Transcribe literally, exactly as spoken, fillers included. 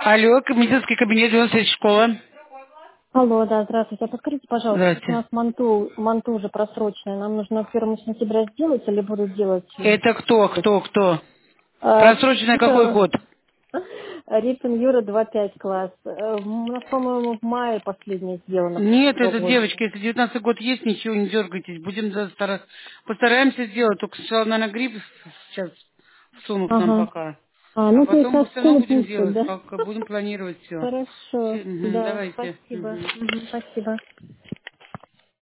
Алло, медицинский кабинет, девяносто третья школа. Алло, да, здравствуйте. А подскажите, пожалуйста, вот у Здравствуйте. нас манту, манту уже просроченная. Нам нужно первого сентября сделать или будут делать? Это кто, кто, кто? А, Просроченный какой это год? Рипин Юра два пять класс. Э, У нас, по-моему, в мае последнее сделано Нет, это прогулки. девочки, если девятнадцатый год есть, ничего не дергайтесь. Будем за- стара- постараемся сделать. Только сначала, наверное, грипп сейчас всунут нам Ага. пока. А, А ну, то есть потом мы нас в все равно школу будем пустят, делать, да? как будем планировать все. Хорошо. Да, Давайте. спасибо. Мгм. Мгм, спасибо.